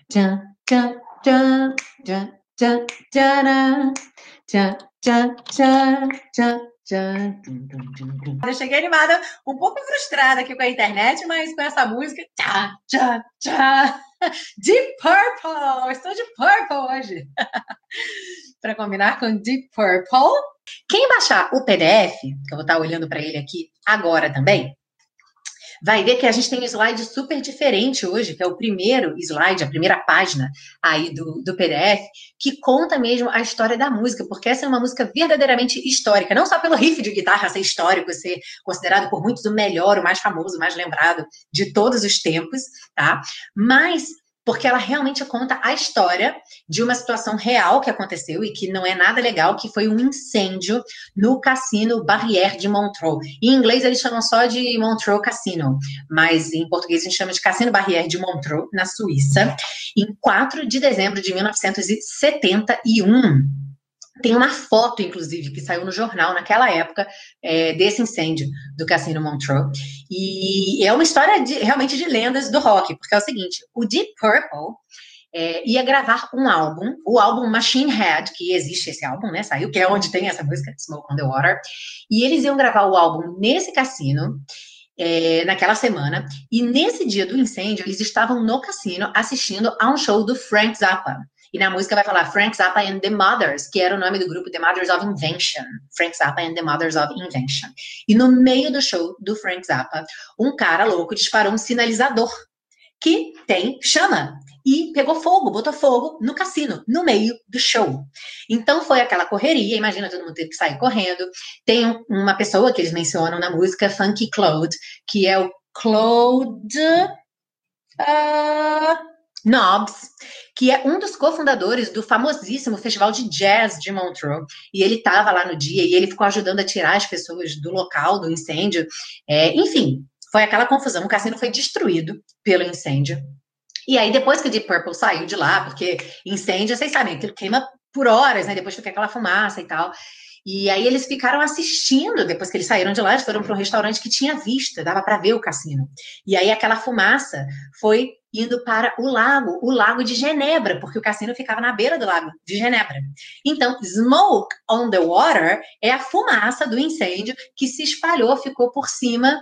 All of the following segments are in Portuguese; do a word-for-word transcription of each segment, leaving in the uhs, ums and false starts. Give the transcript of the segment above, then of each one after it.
Tchan, tchan, tchan, tchan, tchan, tcharam, tchan, tchan, tchan, tchan, tchan. Eu cheguei animada, um pouco frustrada aqui com a internet, mas com essa música. Tchá, tchá, tchá. Deep Purple! Estou de Purple hoje. Para combinar com Deep Purple. Quem baixar o P D F, que eu vou estar olhando para ele aqui agora também, vai ver que a gente tem um slide super diferente hoje, que é o primeiro slide, a primeira página aí do, do P D F, que conta mesmo a história da música, porque essa é uma música verdadeiramente histórica, não só pelo riff de guitarra ser histórico, ser considerado por muitos o melhor, o mais famoso, o mais lembrado de todos os tempos, tá? Mas porque ela realmente conta a história de uma situação real que aconteceu e que não é nada legal, que foi um incêndio no Cassino Barrière de Montreux. Em inglês eles chamam só de Montreux Cassino, mas em português a gente chama de Cassino Barrière de Montreux, na Suíça, em quatro de dezembro de mil novecentos e setenta e um. Tem uma foto, inclusive, que saiu no jornal naquela época, é, desse incêndio do Cassino Montreux. E é uma história de, realmente de lendas do rock, porque é o seguinte, o Deep Purple é, ia gravar um álbum, o álbum Machine Head, que existe esse álbum, né, saiu, que é onde tem essa música, Smoke on the Water, e eles iam gravar o álbum nesse cassino, é, naquela semana, e nesse dia do incêndio, eles estavam no cassino assistindo a um show do Frank Zappa. E na música vai falar Frank Zappa and the Mothers, que era o nome do grupo The Mothers of Invention. Frank Zappa and the Mothers of Invention. E no meio do show do Frank Zappa, um cara louco disparou um sinalizador que tem chama. E pegou fogo, botou fogo no cassino, no meio do show. Então foi aquela correria, imagina, todo mundo teve que sair correndo. Tem um, uma pessoa que eles mencionam na música, Funky Claude, que é o Claude uh, Knobs, que é um dos cofundadores do famosíssimo Festival de Jazz de Montreux, e ele estava lá no dia, e ele ficou ajudando a tirar as pessoas do local, do incêndio, é, enfim, foi aquela confusão, o cassino foi destruído pelo incêndio, e aí depois que o Deep Purple saiu de lá, porque incêndio, vocês sabem, aquilo queima por horas, né, depois fica aquela fumaça e tal, e aí eles ficaram assistindo, depois que eles saíram de lá, eles foram para um restaurante que tinha vista, dava para ver o cassino, e aí aquela fumaça foi indo para o lago, o lago de Genebra, porque o cassino ficava na beira do lago de Genebra. Então, Smoke on the Water é a fumaça do incêndio que se espalhou, ficou por cima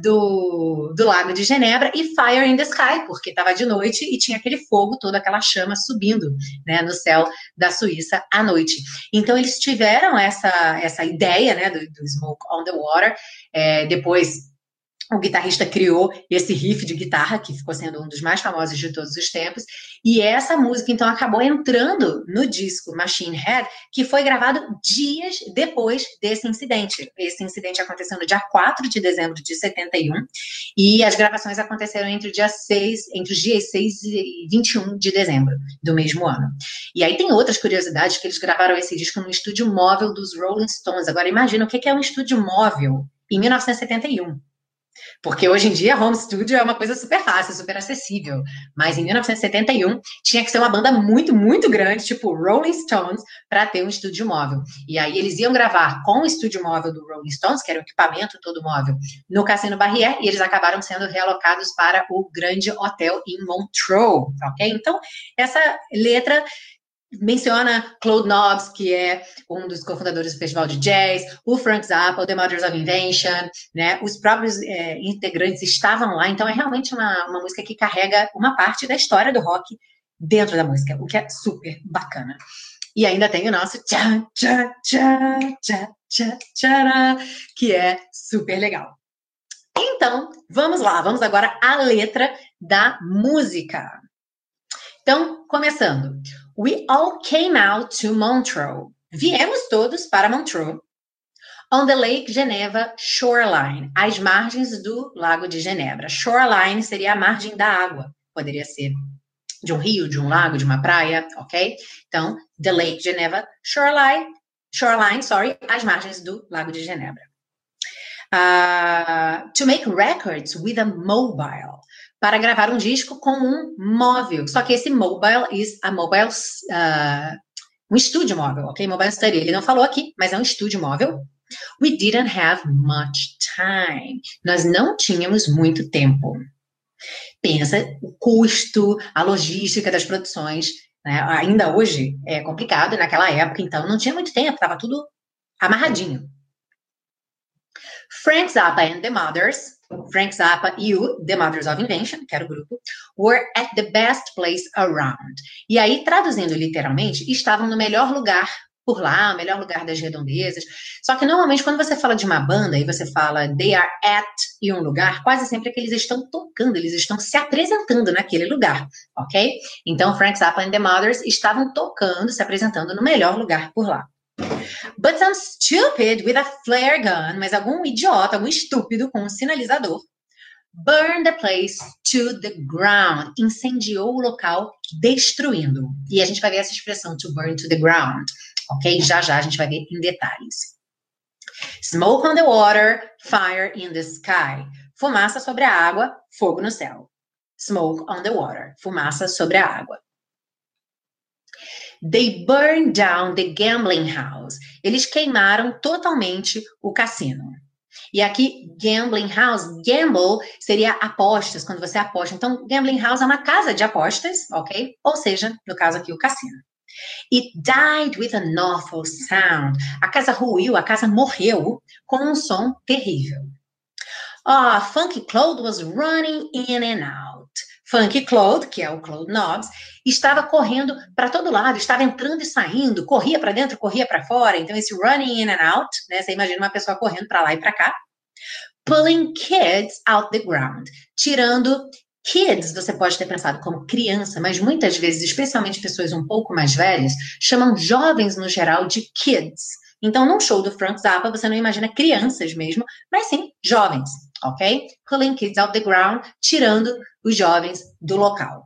do, do lago de Genebra, e Fire in the Sky, porque estava de noite e tinha aquele fogo, toda aquela chama subindo, né, no céu da Suíça à noite. Então, eles tiveram essa, essa ideia, né, do, do Smoke on the Water, é, depois o guitarrista criou esse riff de guitarra, que ficou sendo um dos mais famosos de todos os tempos, e essa música, então, acabou entrando no disco Machine Head, que foi gravado dias depois desse incidente. Esse incidente aconteceu no dia quatro de dezembro de setenta e um, e as gravações aconteceram entre o dia seis, entre os dias seis e vinte e um de dezembro do mesmo ano. E aí tem outras curiosidades, que eles gravaram esse disco no estúdio móvel dos Rolling Stones. Agora, imagina, o que é um estúdio móvel em mil novecentos e setenta e um? Porque hoje em dia home studio é uma coisa super fácil, super acessível, mas em mil novecentos e setenta e um tinha que ser uma banda muito, muito grande, tipo Rolling Stones, para ter um estúdio móvel. E aí eles iam gravar com o estúdio móvel do Rolling Stones, que era o equipamento todo móvel, no Cassino Barrière, e eles acabaram sendo realocados para o Grande Hotel em Montreux, ok? Então, essa letra menciona Claude Knobs, que é um dos cofundadores do Festival de Jazz, o Frank Zappa, o The Mothers of Invention, né? Os próprios é, integrantes estavam lá, então é realmente uma, uma música que carrega uma parte da história do rock dentro da música, o que é super bacana. E ainda tem o nosso tchá, tchá, tchá, tchá, tchá, tchá, que é super legal. Então, vamos lá, vamos agora à letra da música. Então, começando. We all came out to Montreux. Viemos todos para Montreux. On the Lake Geneva Shoreline. Às margens do Lago de Genebra. Shoreline seria a margem da água. Poderia ser de um rio, de um lago, de uma praia, ok? Então, the Lake Geneva Shoreline. Shoreline, sorry. Às margens do Lago de Genebra. Uh, to make records with a mobile. Para gravar um disco com um móvel. Só que esse mobile is a mobile, uh, um estúdio móvel, ok? Mobile study. Ele não falou aqui, mas é um estúdio móvel. We didn't have much time. Nós não tínhamos muito tempo. Pensa o custo, a logística das produções, né? Ainda hoje é complicado, naquela época, então, não tinha muito tempo, estava tudo amarradinho. Frank Zappa and the Mothers, Frank Zappa e o The Mothers of Invention, que era o grupo, were at the best place around. E aí, traduzindo literalmente, estavam no melhor lugar por lá, o melhor lugar das redondezas. Só que normalmente quando você fala de uma banda e você fala they are at em um lugar, quase sempre é que eles estão tocando, eles estão se apresentando naquele lugar, ok? Então, Frank Zappa and the Mothers estavam tocando, se apresentando no melhor lugar por lá. But some stupid with a flare gun, mas algum idiota, algum estúpido com um sinalizador, burned the place to the ground, incendiou o local, destruindo. E a gente vai ver essa expressão, to burn to the ground, ok? Já já a gente vai ver em detalhes. Smoke on the water, fire in the sky. Fumaça sobre a água, fogo no céu. Smoke on the water, fumaça sobre a água. They burned down the gambling house. Eles queimaram totalmente o cassino. E aqui, gambling house, gamble seria apostas, quando você aposta. Então, gambling house é uma casa de apostas, ok? Ou seja, no caso aqui, o cassino. It died with an awful sound. A casa ruiu, a casa morreu com um som terrível. Ah, Funky Claude was running in and out. Funky Claude, que é o Claude Nobbs, estava correndo para todo lado, estava entrando e saindo, corria para dentro, corria para fora. Então, esse running in and out, né? Você imagina uma pessoa correndo para lá e para cá. Pulling kids out the ground. Tirando kids, você pode ter pensado como criança, mas muitas vezes, especialmente pessoas um pouco mais velhas, chamam jovens no geral de kids. Então, num show do Frank Zappa, você não imagina crianças mesmo, mas sim jovens, ok? Pulling kids out the ground, tirando os jovens do local.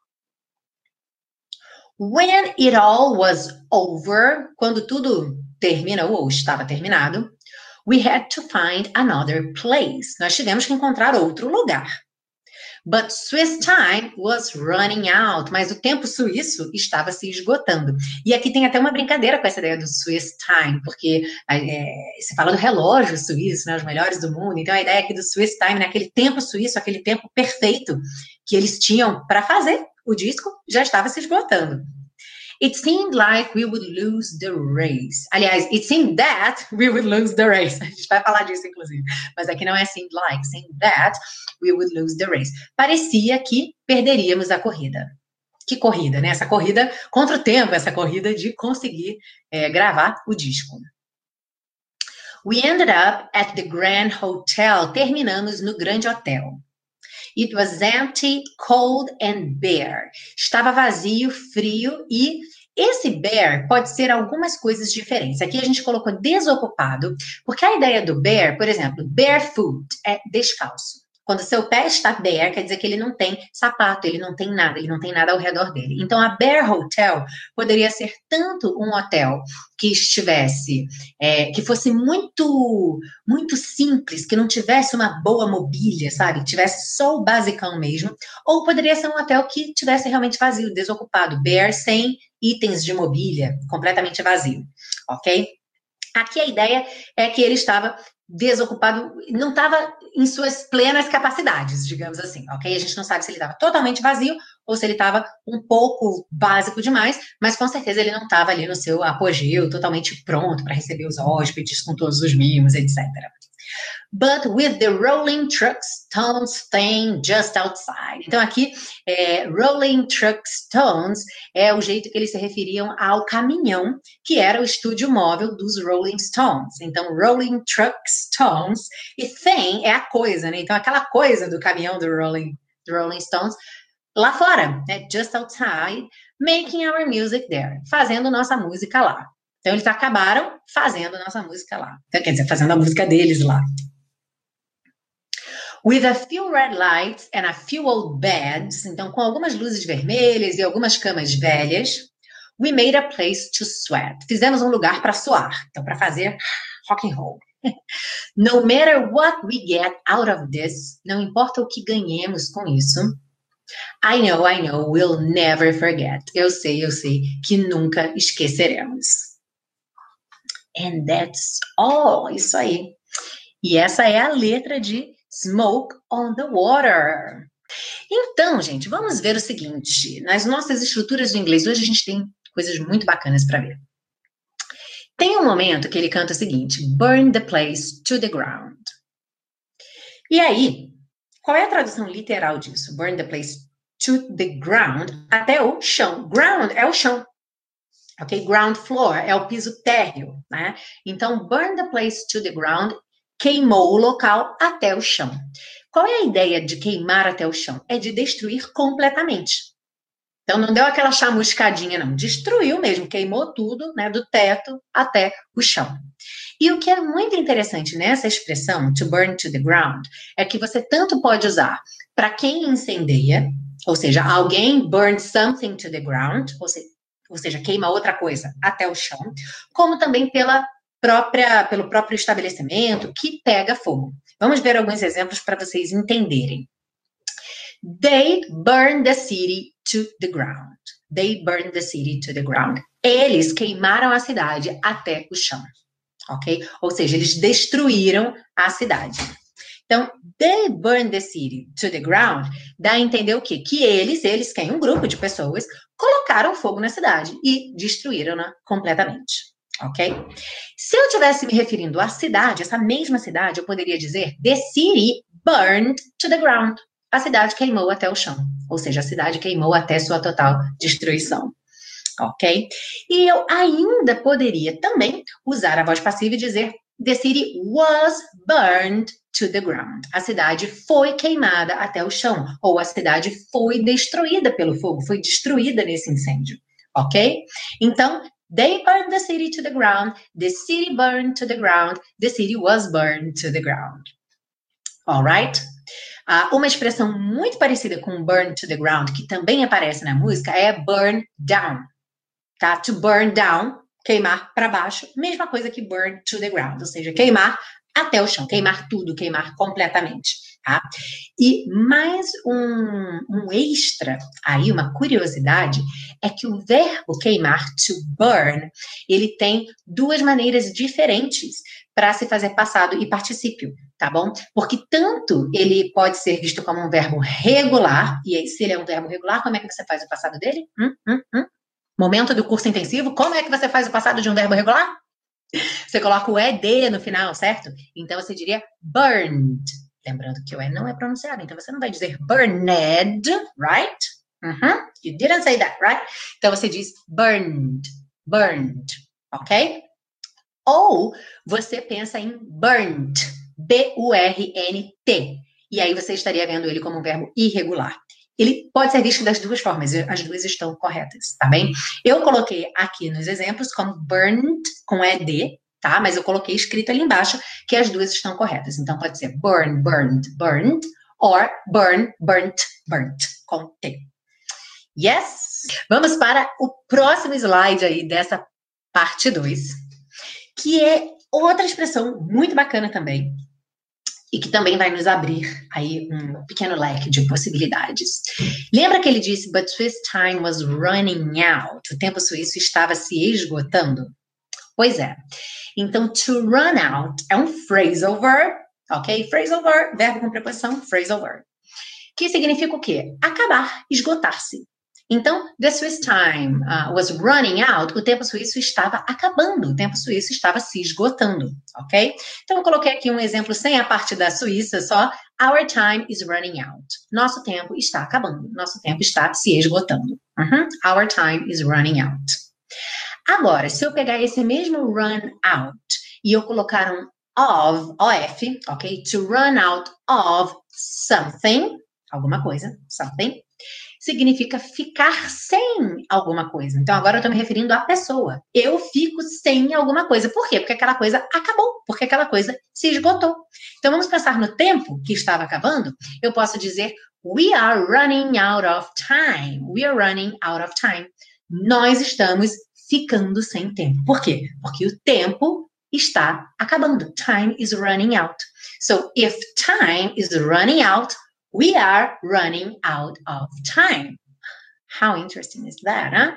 When it all was over, quando tudo terminou ou estava terminado, we had to find another place. Nós tivemos que encontrar outro lugar. But Swiss time was running out. Mas o tempo suíço estava se esgotando. E aqui tem até uma brincadeira com essa ideia do Swiss time, porque é, se fala do relógio suíço, né, os melhores do mundo. Então a ideia aqui do Swiss time, né, aquele tempo suíço, aquele tempo perfeito que eles tinham para fazer o disco, já estava se esgotando. It seemed like we would lose the race. Aliás, it seemed that we would lose the race. A gente vai falar disso, inclusive. Mas aqui não é seemed like, seemed that we would lose the race. Parecia que perderíamos a corrida. Que corrida, né? Essa corrida contra o tempo, essa corrida de conseguir é, gravar o disco. We ended up at the Grand Hotel. Terminamos no Grande Hotel. It was empty, cold and bare. Estava vazio, frio e esse bare pode ser algumas coisas diferentes. Aqui a gente colocou desocupado, porque a ideia do bare, por exemplo, barefoot é descalço. Quando seu pé está bare, quer dizer que ele não tem sapato, ele não tem nada, ele não tem nada ao redor dele. Então, a Bare Hotel poderia ser tanto um hotel que estivesse, é, que fosse muito, muito simples, que não tivesse uma boa mobília, sabe? Que tivesse só o basicão mesmo. Ou poderia ser um hotel que tivesse realmente vazio, desocupado, bare, sem itens de mobília, completamente vazio, ok? Aqui a ideia é que ele estava desocupado, não estava em suas plenas capacidades, digamos assim, ok? A gente não sabe se ele estava totalmente vazio ou se ele estava um pouco básico demais, mas com certeza ele não estava ali no seu apogeu, totalmente pronto para receber os hóspedes com todos os mimos, etcétera. But with the rolling truck stones staying just outside. Então aqui, é, rolling truck stones é o jeito que eles se referiam ao caminhão, que era o estúdio móvel dos Rolling Stones. Então, rolling truck stones, e thing é a coisa, né? Então aquela coisa do caminhão do Rolling, do Rolling Stones, lá fora, né? Just outside, making our music there, fazendo nossa música lá. Então eles acabaram fazendo nossa música lá. Então, quer dizer, fazendo a música deles lá. With a few red lights and a few old beds, então com algumas luzes vermelhas e algumas camas velhas, we made a place to sweat. Fizemos um lugar para suar, então para fazer rock and roll. No matter what we get out of this, não importa o que ganhemos com isso, I know, I know, we'll never forget. Eu sei, eu sei que nunca esqueceremos. And that's all, isso aí. E essa é a letra de Smoke on the Water. Então, gente, vamos ver o seguinte. Nas nossas estruturas de inglês, hoje a gente tem coisas muito bacanas para ver. Tem um momento que ele canta o seguinte: burn the place to the ground. E aí, qual é a tradução literal disso? Burn the place to the ground, até o chão. Ground é o chão. Ok? Ground floor é o piso térreo, né? Então, burn the place to the ground, queimou o local até o chão. Qual é a ideia de queimar até o chão? É de destruir completamente. Então, não deu aquela chamuscadinha, não. Destruiu mesmo, queimou tudo, né? Do teto até o chão. E o que é muito interessante nessa expressão, to burn to the ground, é que você tanto pode usar para quem incendeia, ou seja, alguém burn something to the ground, ou seja, ou seja, queima outra coisa até o chão, como também pela própria, pelo próprio estabelecimento que pega fogo. Vamos ver alguns exemplos para vocês entenderem. They burned the city to the ground. They burned the city to the ground. Eles queimaram a cidade até o chão. Ok? Ou seja, eles destruíram a cidade. Então, they burned the city to the ground, dá a entender o quê? Que eles, eles quem? Um grupo de pessoas, colocaram fogo na cidade e destruíram-na completamente. Ok? Se eu estivesse me referindo à cidade, essa mesma cidade, eu poderia dizer the city burned to the ground. A cidade queimou até o chão. Ou seja, a cidade queimou até sua total destruição. Ok? E eu ainda poderia também usar a voz passiva e dizer the city was burned to the ground. A cidade foi queimada até o chão, ou a cidade foi destruída pelo fogo, foi destruída nesse incêndio, ok? Então, they burned the city to the ground, the city burned to the ground, the city was burned to the ground. Alright? Uh, uma expressão muito parecida com burn to the ground, que também aparece na música, é burn down. Tá? To burn down, queimar para baixo, mesma coisa que burn to the ground, ou seja, queimar até o chão, queimar tudo, queimar completamente, tá? E mais um, um extra, aí uma curiosidade, é que o verbo queimar, to burn, ele tem duas maneiras diferentes para se fazer passado e particípio, tá bom? Porque tanto ele pode ser visto como um verbo regular, e aí se ele é um verbo regular, como é que você faz o passado dele? Hum, hum, hum. Momento do curso intensivo, como é que você faz o passado de um verbo regular? Você coloca o ed no final, certo? Então você diria burned. Lembrando que o e não é pronunciado, então você não vai dizer burned, right? Uh-huh. You didn't say that, right? Então você diz burned, burned, ok? Ou você pensa em burnt, B U R N T. E aí você estaria vendo ele como um verbo irregular. Ele pode ser visto das duas formas, as duas estão corretas, tá bem? Eu coloquei aqui nos exemplos como burned, com ed, tá? Mas eu coloquei escrito ali embaixo que as duas estão corretas. Então pode ser burn, burned, burned, or burn, burnt, burnt, com T. Yes? Vamos para o próximo slide aí dessa parte dois, que é outra expressão muito bacana também, e que também vai nos abrir aí um pequeno leque de possibilidades. Lembra que ele disse, but Swiss time was running out? O tempo suíço estava se esgotando? Pois é. Então, to run out é um phrasal verb, ok? Phrasal verb, verbo com preposição, phrasal verb. Que significa o quê? Acabar, esgotar-se. Então, the Swiss time uh, was running out, o tempo suíço estava acabando, o tempo suíço estava se esgotando, ok? Então, eu coloquei aqui um exemplo sem a parte da Suíça, só, our time is running out. Nosso tempo está acabando, nosso tempo está se esgotando. Uh-huh. Our time is running out. Agora, se eu pegar esse mesmo run out e eu colocar um of, of, ok? To run out of something, alguma coisa, something, significa ficar sem alguma coisa. Então, agora eu estou me referindo à pessoa. Eu fico sem alguma coisa. Por quê? Porque aquela coisa acabou. Porque aquela coisa se esgotou. Então, vamos pensar no tempo que estava acabando. Eu posso dizer, we are running out of time. We are running out of time. Nós estamos ficando sem tempo. Por quê? Porque o tempo está acabando. Time is running out. So, if time is running out, we are running out of time. How interesting is that, huh?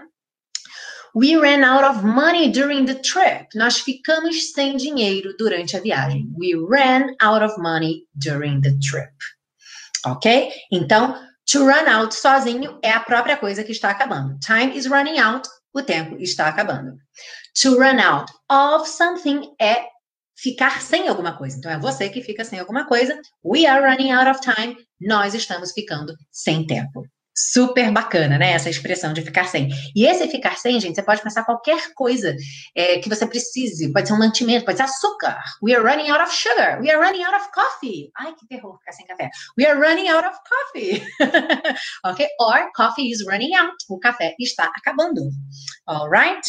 We ran out of money during the trip. Nós ficamos sem dinheiro durante a viagem. We ran out of money during the trip. ok? Então, to run out sozinho é a própria coisa que está acabando. Time is running out, o tempo está acabando. To run out of something é ficar sem alguma coisa. Então, é você que fica sem alguma coisa. We are running out of time. Nós estamos ficando sem tempo. Super bacana, né? Essa expressão de ficar sem. E esse ficar sem, gente, você pode pensar qualquer coisa é, que você precise. Pode ser um mantimento, pode ser açúcar. We are running out of sugar. We are running out of coffee. Ai, que terror ficar sem café. We are running out of coffee. Ok? Or coffee is running out. O café está acabando. Alright?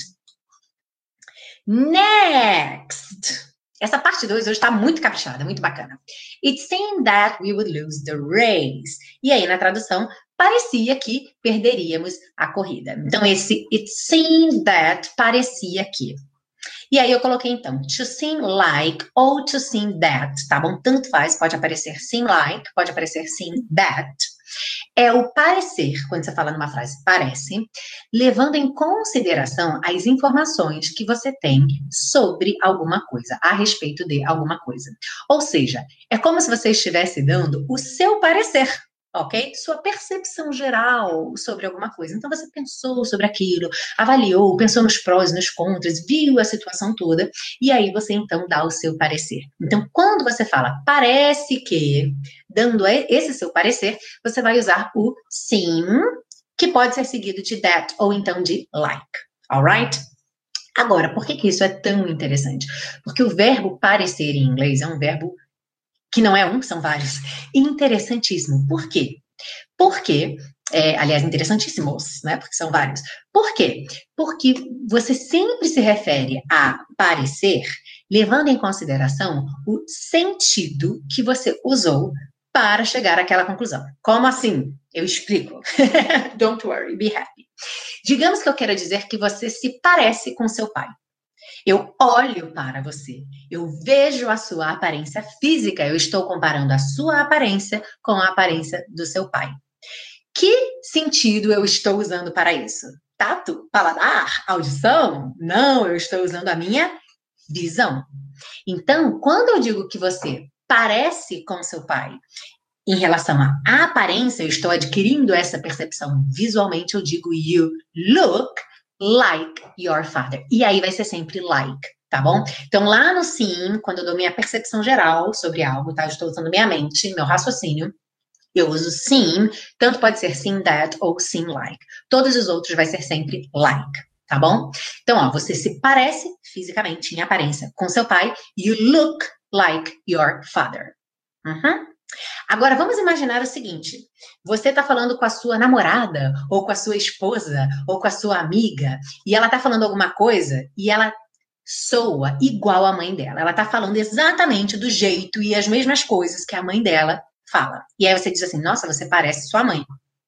Next. Essa parte dois hoje está muito caprichada, muito bacana. It seemed that we would lose the race. E aí, na tradução, parecia que perderíamos a corrida. Então, esse it seemed that parecia que. E aí eu coloquei, então, to seem like ou to seem that, tá bom? Tanto faz, pode aparecer seem like, pode aparecer seem that. É o parecer, quando você fala numa frase parece, levando em consideração as informações que você tem sobre alguma coisa, a respeito de alguma coisa. Ou seja, é como se você estivesse dando o seu parecer, ok? Sua percepção geral sobre alguma coisa. Então, você pensou sobre aquilo, avaliou, pensou nos prós e nos contras, viu a situação toda, e aí você, então, dá o seu parecer. Então, quando você fala parece que, dando esse seu parecer, você vai usar o seem, que pode ser seguido de that, ou então de like, alright? Agora, por que que isso é tão interessante? Porque o verbo parecer em inglês é um verbo que não é um, são vários, interessantíssimo. Por quê? Porque, é, aliás, interessantíssimos, né? Porque são vários. Por quê? Porque você sempre se refere a parecer, levando em consideração o sentido que você usou para chegar àquela conclusão. Como assim? Eu explico. Don't worry, be happy. Digamos que eu queira dizer que você se parece com seu pai. Eu olho para você, eu vejo a sua aparência física, eu estou comparando a sua aparência com a aparência do seu pai. Que sentido eu estou usando para isso? Tato? Paladar? Audição? Não, eu estou usando a minha visão. Então, quando eu digo que você parece com seu pai, em relação à aparência, eu estou adquirindo essa percepção visualmente, eu digo you look like your father. E aí vai ser sempre like, tá bom? Então, lá no sim, quando eu dou minha percepção geral sobre algo, tá? Eu estou usando minha mente, meu raciocínio, eu uso sim, tanto pode ser sim that ou sim like. Todos os outros vai ser sempre like, tá bom? Então, ó, você se parece fisicamente, em aparência, com seu pai. You look like your father. Uhum. Agora, vamos imaginar o seguinte, você está falando com a sua namorada, ou com a sua esposa, ou com a sua amiga, e ela está falando alguma coisa, e ela soa igual à mãe dela. Ela está falando exatamente do jeito e as mesmas coisas que a mãe dela fala. E aí você diz assim, nossa, você parece sua mãe.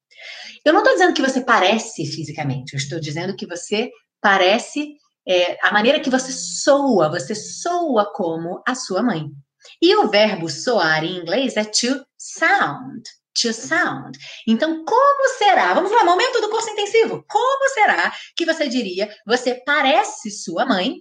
Eu não estou dizendo que você parece fisicamente, eu estou dizendo que você parece, é, a maneira que você soa, você soa como a sua mãe. E o verbo soar em inglês é to sound, to sound. Então, como será? Vamos lá, momento do curso intensivo. Como será que você diria, você parece sua mãe,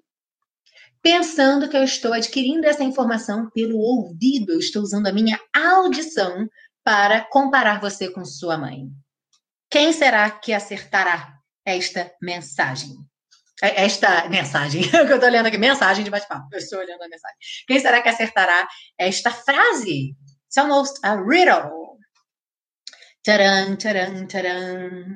pensando que eu estou adquirindo essa informação pelo ouvido, eu estou usando a minha audição para comparar você com sua mãe. Quem será que acertará esta mensagem? Esta mensagem, que eu estou olhando aqui, mensagem de bate-papo, eu estou olhando a mensagem. Quem será que acertará esta frase? It's almost a riddle. Tcharam, tcharam, tcharam.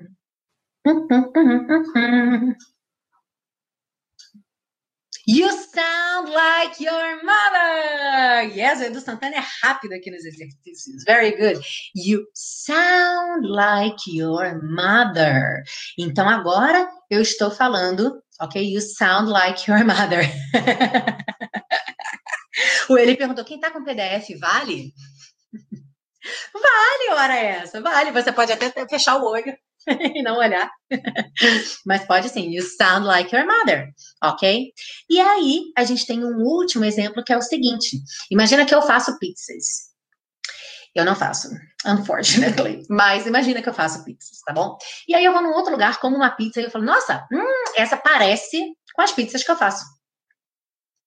You sound like your mother. Yes, o Edu Santana é rápido aqui nos exercícios. Very good. You sound like your mother. Então, agora eu estou falando, ok? You sound like your mother. O Eli perguntou, quem tá com P D F, vale? Vale, hora essa, vale. Você pode até fechar o olho e não olhar. Mas pode sim, you sound like your mother, ok? E aí, a gente tem um último exemplo que é o seguinte. Imagina que eu faço pizzas. Eu não faço, unfortunately. Mas imagina que eu faço pizzas, tá bom? E aí eu vou num outro lugar, como uma pizza, e eu falo, nossa, hum, essa parece com as pizzas que eu faço.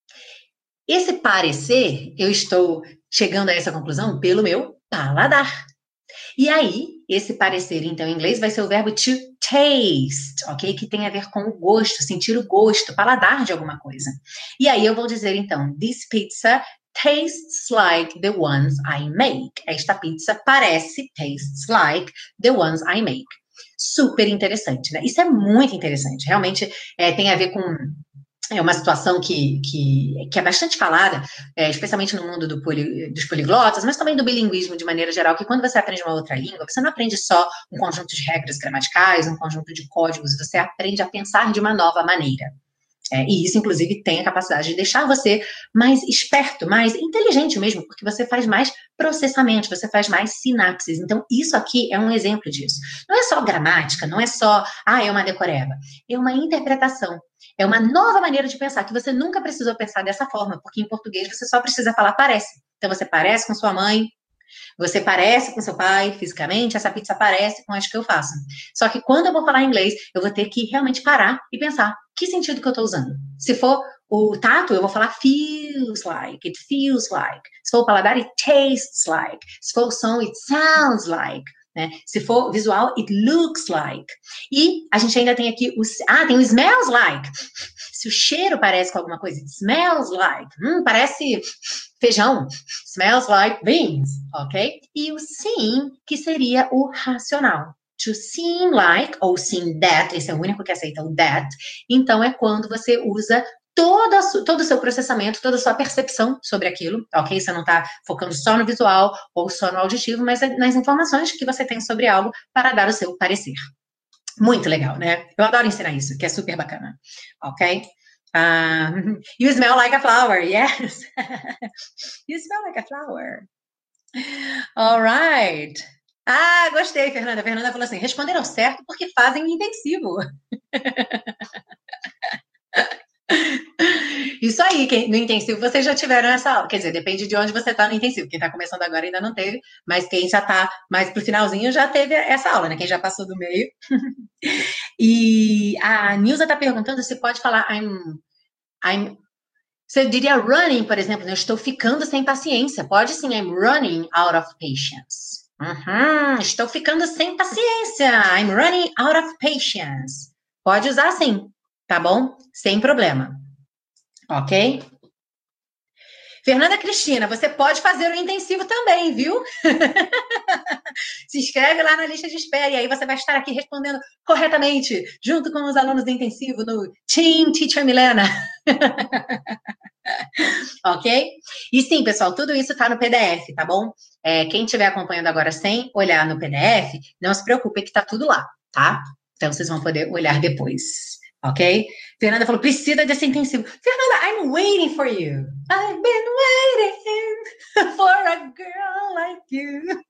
Esse parecer, eu estou chegando a essa conclusão pelo meu paladar. E aí, esse parecer, então, em inglês vai ser o verbo to taste, ok? Que tem a ver com o gosto, sentir o gosto, paladar de alguma coisa. E aí eu vou dizer, então, this pizza tastes like the ones I make. Esta pizza parece, tastes like the ones I make. Super interessante, né? Isso é muito interessante. Realmente é, tem a ver com é uma situação que, que, que é bastante falada, é, especialmente no mundo do poli, dos poliglotas, mas também do bilinguismo de maneira geral, que quando você aprende uma outra língua, você não aprende só um conjunto de regras gramaticais, um conjunto de códigos, você aprende a pensar de uma nova maneira. É, e isso, inclusive, tem a capacidade de deixar você mais esperto, mais inteligente mesmo, porque você faz mais processamento, você faz mais sinapses. Então, isso aqui é um exemplo disso. Não é só gramática, não é só, ah, é uma decoreba. É uma interpretação. É uma nova maneira de pensar, que você nunca precisou pensar dessa forma, porque em português você só precisa falar parece. Então, você parece com sua mãe, você parece com seu pai fisicamente, essa pizza parece com as que eu faço. Só que quando eu vou falar inglês, eu vou ter que realmente parar e pensar que sentido que eu estou usando. Se for o tato, eu vou falar feels like, it feels like. Se for o paladar, it tastes like. Se for o som, it sounds like. Né? Se for visual, it looks like. E a gente ainda tem aqui o... Ah, tem o smells like. Se o cheiro parece com alguma coisa, it smells like. Hum, parece feijão. Smells like beans, ok? E o seem, que seria o racional. To seem like, ou seem that, esse é o único que aceita o that. Então, é quando você usa Toda, todo o seu processamento, toda a sua percepção sobre aquilo, ok? Você não está focando só no visual ou só no auditivo, mas nas informações que você tem sobre algo para dar o seu parecer. Muito legal, né? Eu adoro ensinar isso, que é super bacana, ok? Uh, you smell like a flower, yes. You smell like a flower. All right. Ah, gostei, Fernanda. A Fernanda falou assim, responderam certo porque fazem o intensivo. Isso aí, quem, no intensivo vocês já tiveram essa aula, quer dizer, depende de onde você está no intensivo, quem está começando agora ainda não teve, mas quem já está mais pro finalzinho já teve essa aula, né, quem já passou do meio. E a Nilza está perguntando se pode falar I'm, I'm, você diria running, por exemplo, eu estou ficando sem paciência, pode sim, I'm running out of patience. Uhum, estou ficando sem paciência, I'm running out of patience. Pode usar sim, tá bom? Sem problema. Ok? Fernanda Cristina, você pode fazer o intensivo também, viu? Se inscreve lá na lista de espera e aí você vai estar aqui respondendo corretamente, junto com os alunos do intensivo no Team Teacher Milena. Ok? E sim, pessoal, tudo isso está no P D F, tá bom? É, quem estiver acompanhando agora sem olhar no P D F, não se preocupe que está tudo lá, tá? Então vocês vão poder olhar depois. Ok? Fernanda falou, precisa desse intensivo. Fernanda, I'm waiting for you. I've been waiting for a girl like you.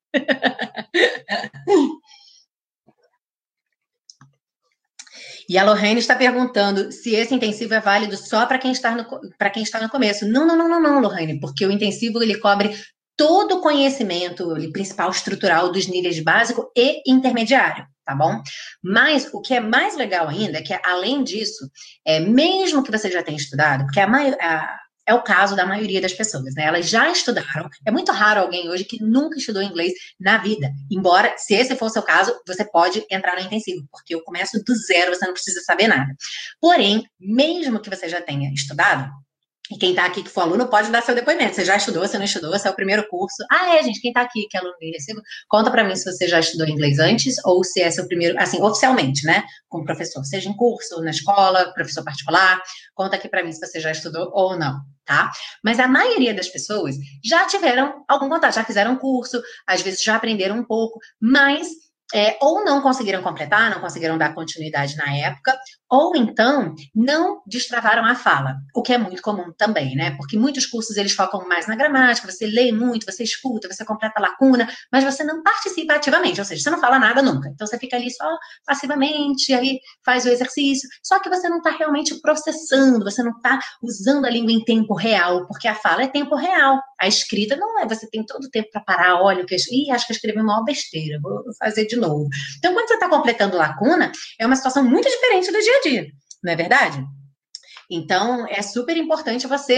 E a Lorraine está perguntando se esse intensivo é válido só para quem está no, para quem está no começo. Não, não, não, não, não, Lorraine, porque o intensivo ele cobre todo o conhecimento ele, principal estrutural dos níveis básico e intermediário, tá bom? Mas o que é mais legal ainda é que, além disso, é, mesmo que você já tenha estudado, porque a, a, é o caso da maioria das pessoas, né? Elas já estudaram, é muito raro alguém hoje que nunca estudou inglês na vida, embora, se esse for o seu caso, você pode entrar no intensivo, porque eu começo do zero, você não precisa saber nada. Porém, mesmo que você já tenha estudado, e quem está aqui que for aluno pode dar seu depoimento. Você já estudou, você não estudou, se é o primeiro curso. Ah, é, gente, quem está aqui que é aluno do intensivo, conta para mim se você já estudou inglês antes ou se é seu primeiro, assim, oficialmente, né? Como professor, seja em curso, na escola, professor particular. Conta aqui para mim se você já estudou ou não, tá? Mas a maioria das pessoas já tiveram algum contato, já fizeram curso, às vezes já aprenderam um pouco, mas é, ou não conseguiram completar, não conseguiram dar continuidade na época, ou então não destravaram a fala, o que é muito comum também, né? Porque muitos cursos eles focam mais na gramática, você lê muito, você escuta, você completa a lacuna, mas você não participa ativamente, ou seja, você não fala nada nunca. Então você fica ali só passivamente, aí faz o exercício, só que você não está realmente processando, você não está usando a língua em tempo real, porque a fala é tempo real. A escrita não é, você tem todo o tempo para parar, olha, que eu... Ih, acho que eu escrevi uma maior besteira, vou fazer de novo. Então, quando você está completando lacuna, é uma situação muito diferente do dia a dia, não é verdade? Então, é super importante você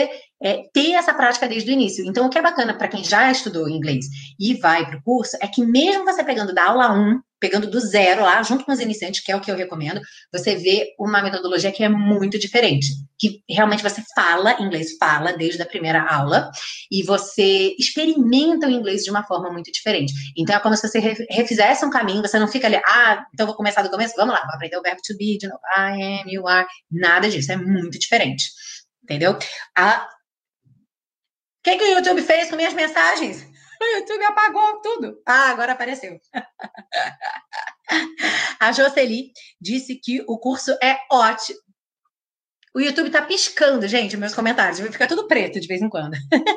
é, ter essa prática desde o início. Então, o que é bacana para quem já estudou inglês e vai para o curso é que mesmo você pegando da aula um, pegando do zero lá, junto com os iniciantes, que é o que eu recomendo, você vê uma metodologia que é muito diferente, que realmente você fala inglês, fala desde a primeira aula, e você experimenta o inglês de uma forma muito diferente. Então, é como se você refizesse um caminho, você não fica ali, ah, então vou começar do começo, vamos lá, vou aprender o verbo to be, de novo, I am, you are, nada disso, é muito diferente, entendeu? A O que, que o YouTube fez com minhas mensagens? O YouTube apagou tudo. Ah, agora apareceu. A Jocely disse que o curso é ótimo. O YouTube tá piscando, gente, meus comentários. Fica tudo preto de vez em quando.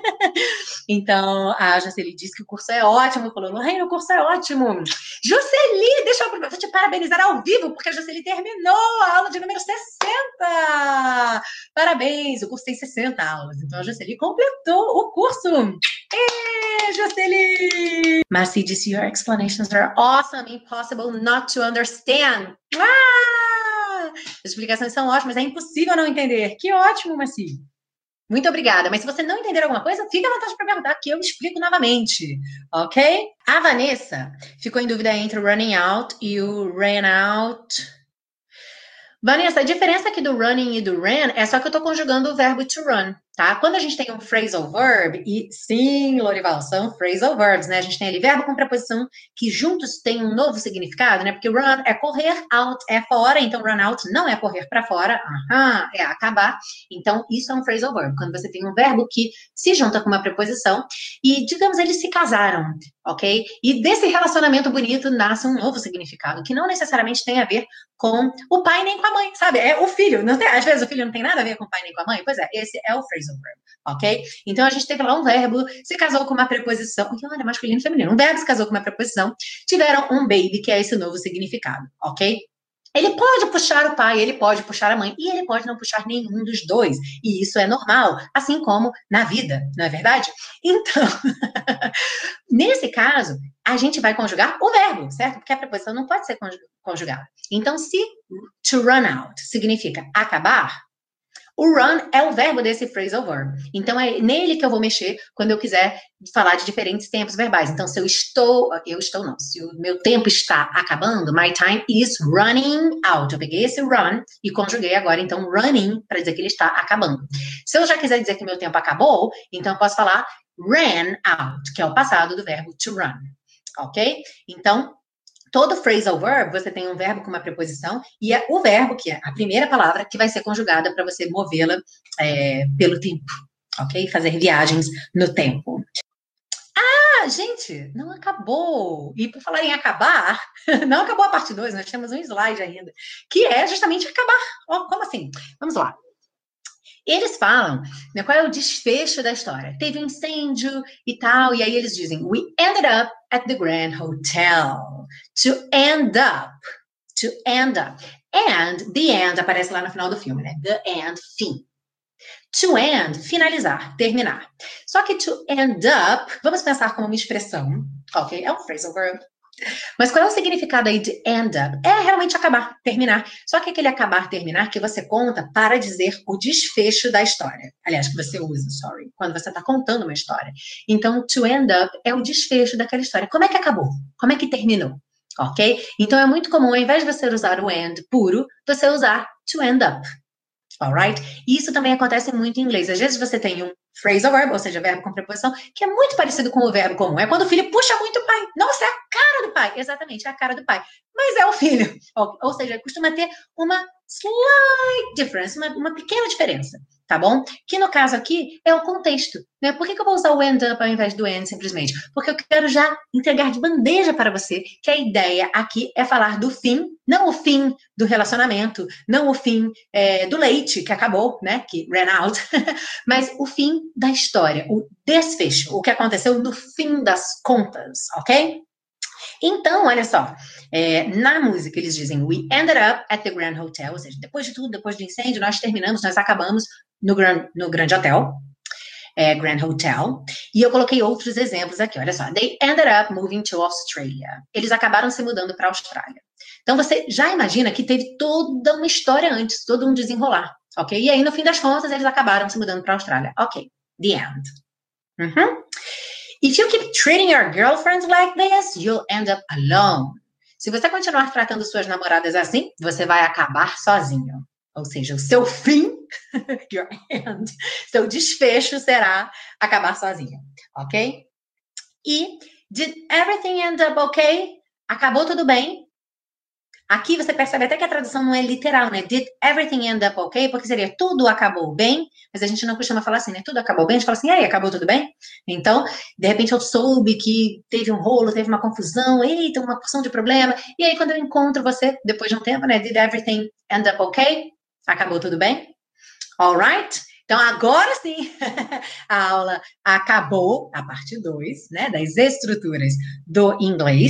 Então, a Jocely disse que o curso é ótimo. Falou, Lorraine, o curso é ótimo. Jocely, deixa eu vou te parabenizar ao vivo, porque a Jocely terminou a aula de número sessenta. Parabéns, o curso tem sessenta aulas. Então, a Jocely completou o curso. Ê, Jocely! Marcy disse, your explanations are awesome, impossible not to understand. Ah! As explicações são ótimas, é impossível não entender. Que ótimo, Marcy. Muito obrigada. Mas se você não entender alguma coisa, fica à vontade para perguntar, que eu explico novamente, ok? A Vanessa ficou em dúvida entre o running out e o ran out. Vanessa, a diferença aqui do running e do ran é só que eu tô conjugando o verbo to run, tá? Quando a gente tem um phrasal verb, e sim, Lorival, são phrasal verbs, né? A gente tem ali verbo com preposição que juntos têm um novo significado, né? Porque run é correr, out é fora, então run out não é correr para fora, aham, é acabar. Então, isso é um phrasal verb, quando você tem um verbo que se junta com uma preposição e, digamos, eles se casaram, ok? E desse relacionamento bonito nasce um novo significado, que não necessariamente tem a ver com o pai nem com a mãe, sabe? É o filho. Não tem, às vezes o filho não tem nada a ver com o pai nem com a mãe. Pois é, esse é o phrasal verb, ok? Então a gente teve lá um verbo, se casou com uma preposição, que olha, masculino e feminino. Um verbo se casou com uma preposição, tiveram um baby, que é esse novo significado, ok? Ele pode puxar o pai, ele pode puxar a mãe, e ele pode não puxar nenhum dos dois. E isso é normal, assim como na vida, não é verdade? Então, nesse caso, a gente vai conjugar o verbo, certo? Porque a preposição não pode ser conjugada. Então, se to run out significa acabar, o run é o verbo desse phrasal verb. Então, é nele que eu vou mexer quando eu quiser falar de diferentes tempos verbais. Então, se eu estou... Eu estou não. Se o meu tempo está acabando, my time is running out. Eu peguei esse run e conjuguei agora, então, running, para dizer que ele está acabando. Se eu já quiser dizer que meu tempo acabou, então eu posso falar ran out, que é o passado do verbo to run. Ok? Então, todo phrasal verb, você tem um verbo com uma preposição e é o verbo, que é a primeira palavra, que vai ser conjugada para você movê-la é, pelo tempo, ok? Fazer viagens no tempo. Ah, gente, não acabou. E por falar em acabar, não acabou a parte dois, nós temos um slide ainda, que é justamente acabar. Oh, como assim? Vamos lá. Eles falam, né, qual é o desfecho da história. Teve um incêndio e tal, e aí eles dizem, we ended up at the Grand Hotel. To end up. To end up. And, the end, aparece lá no final do filme, né? The end, fim. To end, finalizar, terminar. Só que to end up, vamos pensar como uma expressão, ok? É um phrasal verb. Mas qual é o significado aí de end up? É realmente acabar, terminar. Só que aquele acabar, terminar que você conta para dizer o desfecho da história. Aliás, que você usa, sorry, quando você está contando uma história. Então, to end up é o desfecho daquela história. Como é que acabou? Como é que terminou? Ok? Então, é muito comum, ao invés de você usar o end puro, você usar to end up. Alright? E isso também acontece muito em inglês. Às vezes você tem um phrasal verb, ou seja, verbo com preposição, que é muito parecido com o verbo comum. É quando o filho puxa muito o pai. Nossa, é a cara do pai. Exatamente, é a cara do pai. Mas é o filho. Ou, ou seja, costuma ter uma slight difference, uma, uma pequena diferença, tá bom? Que no caso aqui é o contexto, né? Por que que eu vou usar o end up ao invés do end simplesmente? Porque eu quero já entregar de bandeja para você que a ideia aqui é falar do fim, não o fim do relacionamento, não o fim é, do leite que acabou, né? Que ran out, mas o fim da história, o desfecho, o que aconteceu no fim das contas, ok? Então, olha só, é, na música eles dizem we ended up at the Grand Hotel, ou seja, depois de tudo, depois do incêndio, nós terminamos, nós acabamos no, gran, no Grande Hotel, é, Grand Hotel, e eu coloquei outros exemplos aqui, olha só, they ended up moving to Australia, eles acabaram se mudando para a Austrália. Então você já imagina que teve toda uma história antes, todo um desenrolar, ok? E aí, no fim das contas, eles acabaram se mudando para a Austrália. Ok, the end. Uhum. If you keep treating your girlfriends like this, you'll end up alone. Se você continuar tratando suas namoradas assim, você vai acabar sozinho. Ou seja, o seu fim, your end, seu desfecho será acabar sozinho, ok? E did everything end up okay? Acabou tudo bem? Aqui você percebe até que a tradução não é literal, né? Did everything end up okay? Porque seria tudo acabou bem, mas a gente não costuma falar assim, né? Tudo acabou bem, a gente fala assim, e aí, acabou tudo bem? Então, de repente eu soube que teve um rolo, teve uma confusão, eita, uma porção de problema, e aí quando eu encontro você, depois de um tempo, né? Did everything end up okay? Acabou tudo bem? Alright? Então, agora sim, a aula acabou, a parte dois, né? Das estruturas do inglês.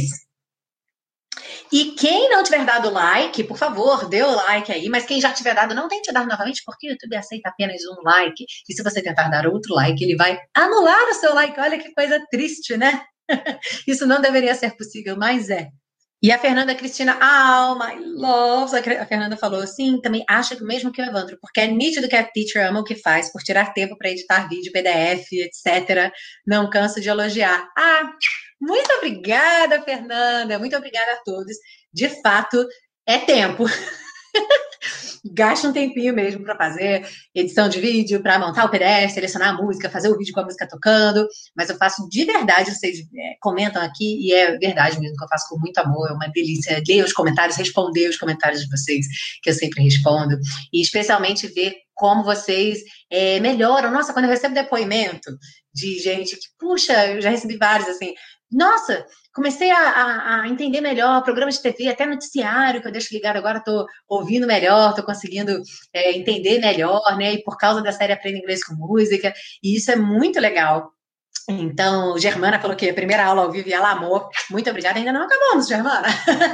E quem não tiver dado like, por favor, dê o like aí. Mas quem já tiver dado, não tente dar novamente, porque o YouTube aceita apenas um like. E se você tentar dar outro like, ele vai anular o seu like. Olha que coisa triste, né? Isso não deveria ser possível, mas é. E a Fernanda Cristina, oh, my loves, a Fernanda falou assim, também acha que o mesmo que o Evandro, porque é nítido que a teacher ama o que faz, por tirar tempo para editar vídeo, P D F, etcétera. Não canso de elogiar. Ah, muito obrigada, Fernanda, muito obrigada a todos. De fato, é tempo. Gasta um tempinho mesmo para fazer edição de vídeo, para montar o P D F, selecionar a música, fazer o vídeo com a música tocando, mas eu faço de verdade, vocês é, comentam aqui, e é verdade mesmo que eu faço com muito amor, é uma delícia ler os comentários, responder os comentários de vocês, que eu sempre respondo, e especialmente ver como vocês é, melhoram. Nossa, quando eu recebo depoimento de gente que, puxa, eu já recebi vários, assim, nossa, comecei a, a, a entender melhor programa de T V, até noticiário, que eu deixo ligado agora, estou ouvindo melhor, estou conseguindo é, entender melhor, né? E por causa da série Aprenda Inglês com Música, e isso é muito legal. Então, Germana falou que a primeira aula ao vivo e ela amou. Muito obrigada. Ainda não acabamos, Germana.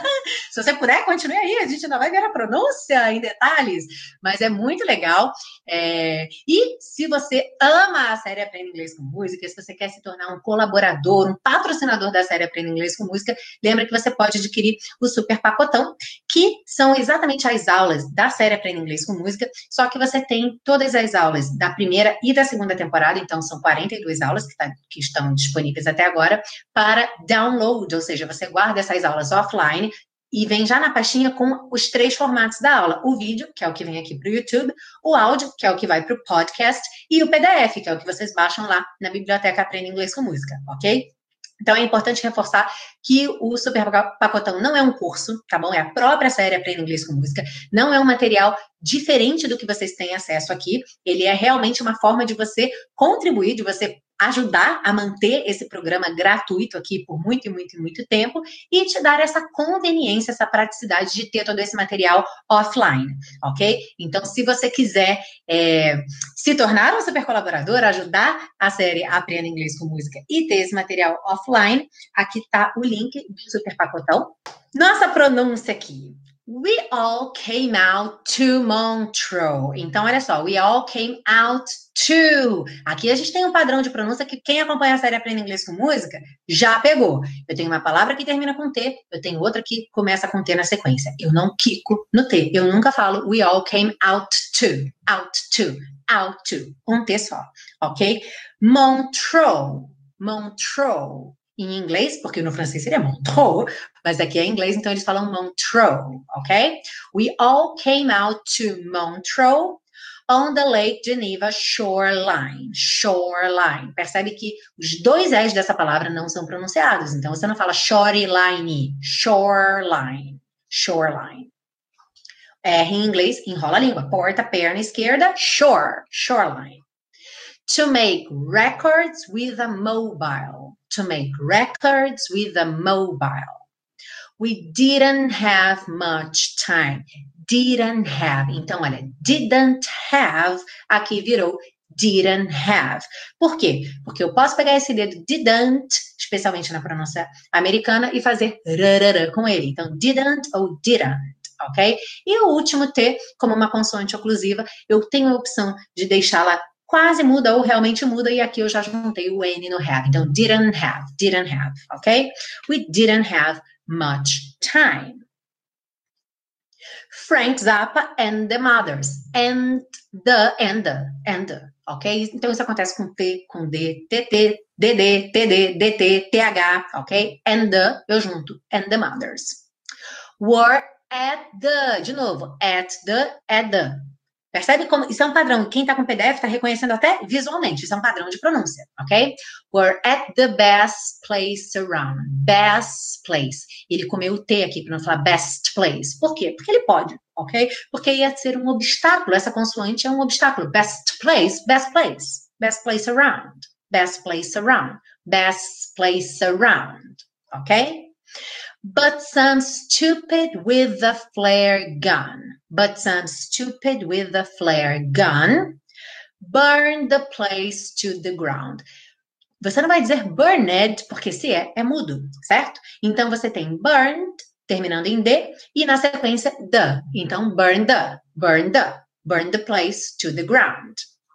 Se você puder, continue aí. A gente ainda vai ver a pronúncia em detalhes. Mas é muito legal. É... E se você ama a série Aprenda Inglês com Música, se você quer se tornar um colaborador, um patrocinador da série Aprenda Inglês com Música, lembra que você pode adquirir o Super Pacotão, que são exatamente as aulas da série Aprenda Inglês com Música, só que você tem todas as aulas da primeira e da segunda temporada, então são quarenta e duas aulas que tá que estão disponíveis até agora, para download, ou seja, você guarda essas aulas offline e vem já na pastinha com os três formatos da aula. O vídeo, que é o que vem aqui para o YouTube, o áudio, que é o que vai para o podcast, e o P D F, que é o que vocês baixam lá na biblioteca Aprenda Inglês com Música, ok? Então, é importante reforçar que o Super Pacotão não é um curso, tá bom? É a própria série Aprenda Inglês com Música, não é um material diferente do que vocês têm acesso aqui, ele é realmente uma forma de você contribuir, de você ajudar a manter esse programa gratuito aqui por muito, muito, muito tempo e te dar essa conveniência, essa praticidade de ter todo esse material offline, ok? Então, se você quiser é, se tornar um super colaborador, ajudar a série Aprenda Inglês com Música e ter esse material offline, aqui está o link do Super Pacotão. Nossa pronúncia aqui. We all came out to Montreux. Então, olha só. We all came out to. Aqui a gente tem um padrão de pronúncia que quem acompanha a série Aprenda Inglês com Música já pegou. Eu tenho uma palavra que termina com T, eu tenho outra que começa com T na sequência. Eu não quico no T. Eu nunca falo we all came out to. Out to. Out to. Um T só. Ok? Montreux. Montreux. Em inglês, porque no francês seria Montreux, mas aqui é em inglês, então eles falam Montreux, ok? We all came out to Montreux on the Lake Geneva shoreline. Shoreline. Percebe que os dois S dessa palavra não são pronunciados, então você não fala shoreline, shoreline, shoreline. R em inglês, enrola a língua, porta, perna esquerda, shore, shoreline. To make records with a mobile. To make records with a mobile. We didn't have much time. Didn't have. Então, olha, didn't have, aqui virou didn't have. Por quê? Porque eu posso pegar esse dedo didn't, especialmente na pronúncia americana, e fazer rarara com ele. Então, didn't ou didn't. Ok? E o último T, como uma consoante oclusiva, eu tenho a opção de deixá-la quase muda ou realmente muda, e aqui eu já juntei o N no have. Então, didn't have, didn't have, ok? We didn't have much time. Frank Zappa and the Mothers. And the and the, and the, ok? Então isso acontece com T, com D, T T, D D, T D, D T, T H, ok? And the, eu junto, and the mothers. Were at the, de novo, at the, at the. Percebe como isso é um padrão? Quem está com P D F está reconhecendo até visualmente. Isso é um padrão de pronúncia, ok? Were at the best place around. Best place. Ele comeu o T aqui para não falar best place. Por quê? Porque ele pode, ok? Porque ia ser um obstáculo. Essa consoante é um obstáculo. Best place, best place. Best place around. Best place around. Best place around. Ok? But some stupid with a flare gun. But some stupid with a flare gun burned the place to the ground. Você não vai dizer burned, porque se é, é mudo, certo? Então, você tem burned, terminando em D, e na sequência, the. Então, burn the, burn the, burn the place to the ground.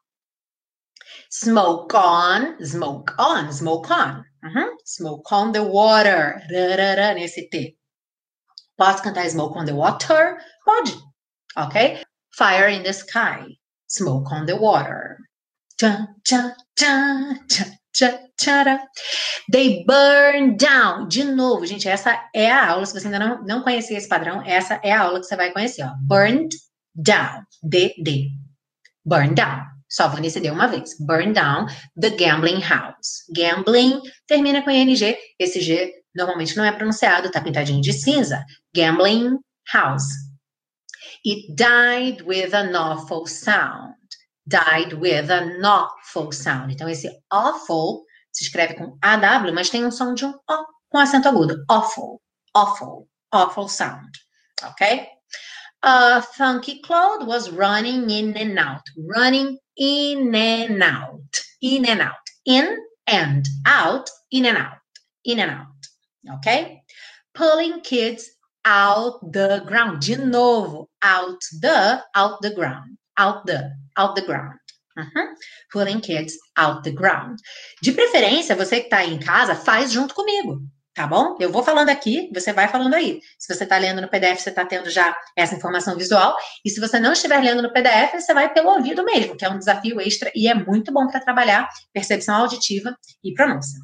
Smoke on, smoke on, smoke on. Uhum. Smoke on the water, rarara, nesse T. Posso cantar smoke on the water? Pode. Ok? Fire in the sky. Smoke on the water. Tcha, tcha, tcha, tcha, tcha, tcha. They burn down. De novo, gente, essa é a aula. Se você ainda não, não conhecia esse padrão, essa é a aula que você vai conhecer. Ó. Burned down. D, D. Burn down. Só vou nesse D uma vez. Burn down the gambling house. Gambling termina com I N G. Esse G normalmente não é pronunciado, tá pintadinho de cinza. Gambling house. It died with an awful sound. Died with an awful sound. Então, esse awful se escreve com A W, mas tem um som de um O com acento agudo. Awful, awful, awful sound. Ok? A funky cloud was running in and out. Running in and out. In and out. In and out. In and out. In and out. Ok? Pulling kids out the ground. De novo, out the, out the ground. Out the, out the ground. Uhum. Pulling kids out the ground. De preferência, você que está aí em casa, faz junto comigo, tá bom? Eu vou falando aqui, você vai falando aí. Se você está lendo no P D F, você está tendo já essa informação visual. E se você não estiver lendo no P D F, você vai pelo ouvido mesmo, que é um desafio extra e é muito bom para trabalhar percepção auditiva e pronúncia.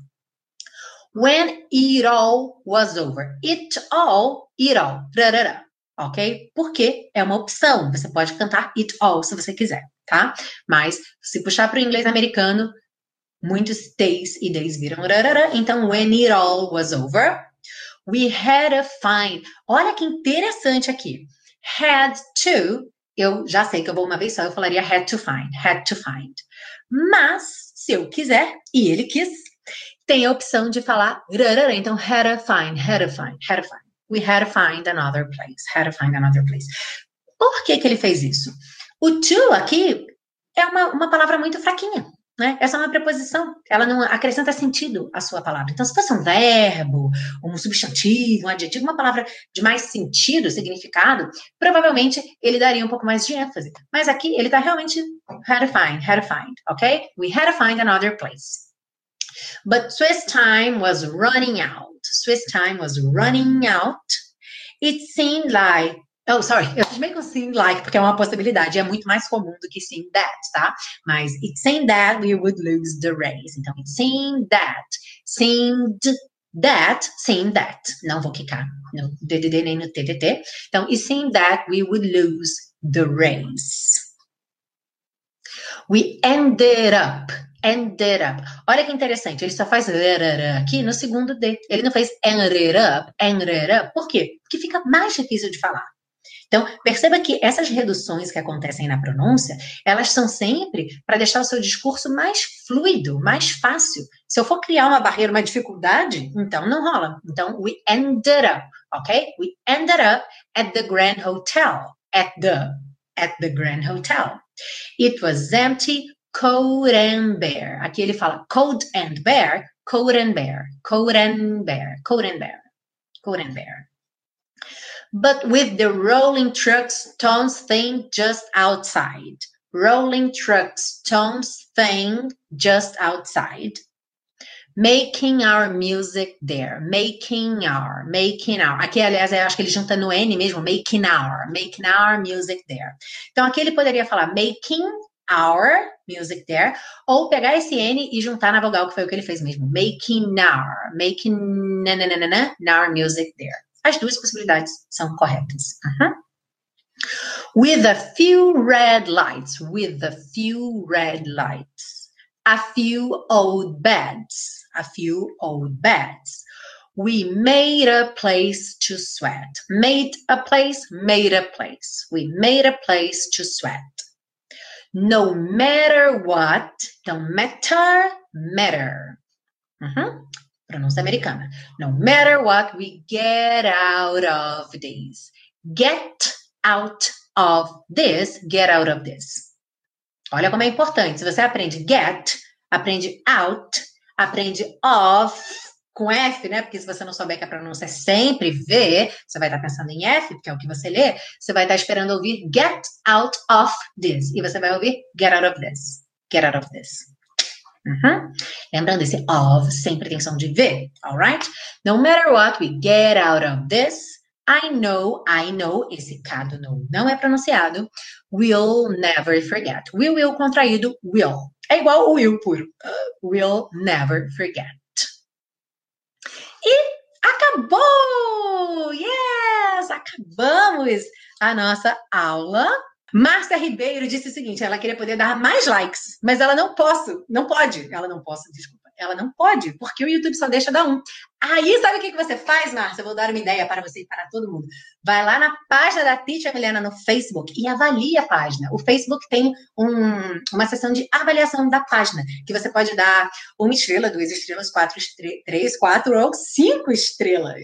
When it all was over. It all, it all. Rarara, ok? Porque é uma opção. Você pode cantar it all se você quiser, tá? Mas se puxar para o inglês americano, muitos days e days viram rarara. Então, when it all was over, we had to find. Olha que interessante aqui. Had to, eu já sei que eu vou uma vez só, eu falaria had to find, had to find. Mas, se eu quiser, e ele quis, tem a opção de falar rarara. Então, had to find, had to find, had to find. We had to find another place, had to find another place. Por que que ele fez isso? O to aqui é uma, uma palavra muito fraquinha, né? Essa é uma preposição, ela não acrescenta sentido à sua palavra. Então, se fosse um verbo, um substantivo, um adjetivo, uma palavra de mais sentido, significado, provavelmente ele daria um pouco mais de ênfase. Mas aqui ele está realmente had to find, had to find, ok? We had to find another place. But Swiss time was running out. Swiss time was running out. It seemed like... Oh, sorry. Eu fiz meio com seemed like, porque é uma possibilidade. É muito mais comum do que seemed that, tá? Mas it seemed that we would lose the race. Então, it seemed that. Seemed that. Seemed that. Não vou quicar no D D D nem no T T T. Então, it seemed that we would lose the race. We ended up... ended up. Olha que interessante, ele só faz aqui no segundo D. Ele não fez ended up, ended up. Por quê? Porque fica mais difícil de falar. Então, perceba que essas reduções que acontecem na pronúncia, elas são sempre para deixar o seu discurso mais fluido, mais fácil. Se eu for criar uma barreira, uma dificuldade, então não rola. Então, we ended up, ok? We ended up at the Grand Hotel. At the, at the Grand Hotel. It was empty, cold and bare. Aqui ele fala cold and bare, cold and bare, cold and bare, cold and bare, cold and bare. But with the rolling trucks, Tom's thing just outside. Rolling trucks, Tom's thing just outside. Making our music there. Making our. Making our. Aqui, aliás, eu acho que ele junta no N mesmo. Making our. Making our music there. Então, aqui ele poderia falar making our music there. Ou pegar esse N e juntar na vogal, que foi o que ele fez mesmo. Making our. Making nananana, our music there. As duas possibilidades são corretas. Uh-huh. With a few red lights. With a few red lights. A few old beds. A few old beds. We made a place to sweat. Made a place, made a place. We made a place to sweat. No matter what, don't matter, matter. Uhum. Pronúncia americana. No matter what, we get out of this. Get out of this, get out of this. Olha como é importante. Se você aprende get, aprende out, aprende of, com F, né? Porque se você não souber que a pronúncia é sempre V, você vai estar pensando em F, porque é o que você lê, você vai estar esperando ouvir get out of this. E você vai ouvir get out of this. Get out of this. Uhum. Lembrando, esse of sempre tem som de V, alright? No matter what, we get out of this. I know, I know, esse K do know não é pronunciado. We'll never forget. Will, will contraído, will. É igual o will puro. Uh, we'll never forget. E acabou! Yes! Acabamos a nossa aula. Márcia Ribeiro disse o seguinte, ela queria poder dar mais likes, mas ela não posso, não pode. Ela não posso, desculpa. Ela não pode, porque o YouTube só deixa dar um. Aí, sabe o que você faz, Márcia? Eu vou dar uma ideia para você e para todo mundo. Vai lá na página da Teacher Milena no Facebook e avalie a página. O Facebook tem um, uma seção de avaliação da página, que você pode dar uma estrela, duas estrelas, quatro, estre três, quatro ou cinco estrelas.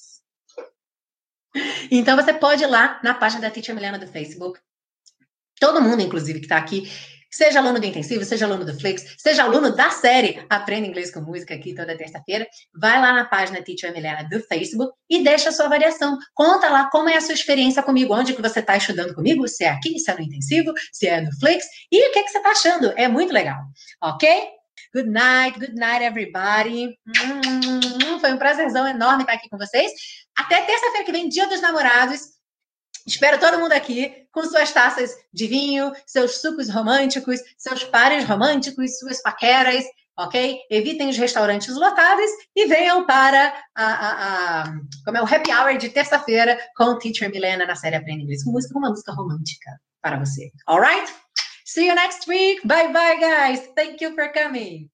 Então, você pode ir lá na página da Teacher Milena do Facebook. Todo mundo, inclusive, que está aqui, seja aluno do Intensivo, seja aluno do Flix, seja aluno da série Aprenda Inglês com Música aqui toda terça-feira, vai lá na página Teacher Milena do Facebook e deixa a sua avaliação. Conta lá como é a sua experiência comigo, onde que você está estudando comigo, se é aqui, se é no Intensivo, se é no Flix, e o que, que você está achando. É muito legal, ok? Good night, good night, everybody. Hum, foi um prazerzão enorme estar aqui com vocês. Até terça-feira que vem, Dia dos Namorados. Espero todo mundo aqui com suas taças de vinho, seus sucos românticos, seus pares românticos, suas paqueras, ok? Evitem os restaurantes lotados e venham para a, a, a, como é, o happy hour de terça-feira com Teacher Milena na série Aprenda Inglês com Música, uma música romântica para você. Alright? See you next week. Bye bye, guys. Thank you for coming.